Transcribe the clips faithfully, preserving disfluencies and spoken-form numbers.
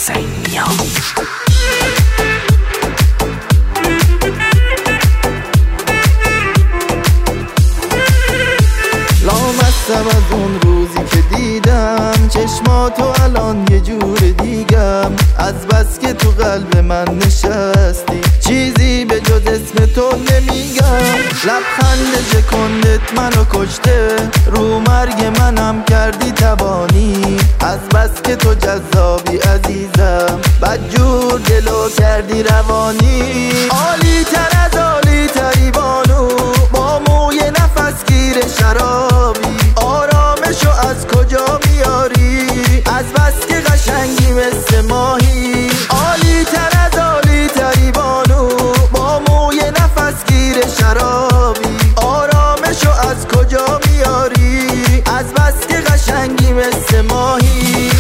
حسینیا. لامستم از اون روزی که دیدم چشماتو الان یه جور دیگم، از بس که تو قلب من نشستی چیزی به جز اسم تو نمیگم. لبخند شکندت منو کشته، رو مرگ منم کردی توانی، از بس که تو جذابی عزیزم بدجور دلو کردی روانی. عالی تر از عالی تری بانو با موی نفس گیر شرابی، آرامشو از کجا میاری از بس که قشنگی مثل ماهی. عالی تر از عالی تری بانو با موی نفس گیر شرابی، آرامشو از کجا میاری از بس که قشنگی مثل ماهی.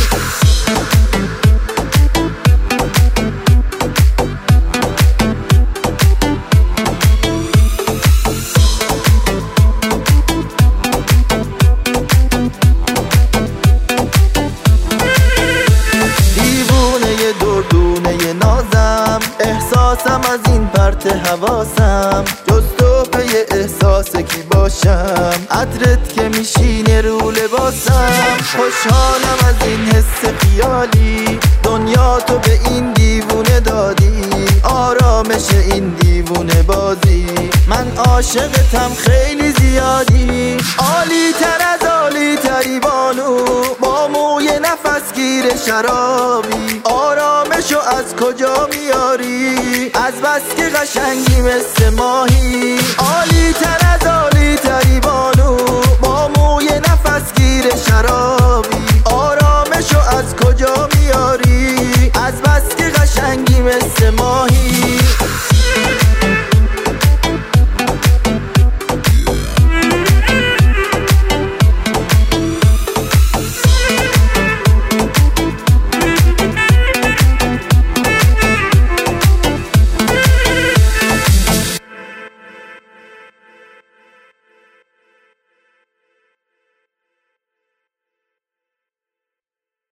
احساسم از این پرت حواسم جز تو پی احساس کی باشم، عطرت که میشینه رو لباسم. خوشحالم از این حس خیالی، دنیا تو به این دیوونه دادی، آرامش این دیوونه بازی، من عاشقتم خیلی زیادی. عالی تر از عالی تری بانو با موی نفس گیر شرابی، آرامشو از کجا میاری از بس که قشنگی مثل ماهی.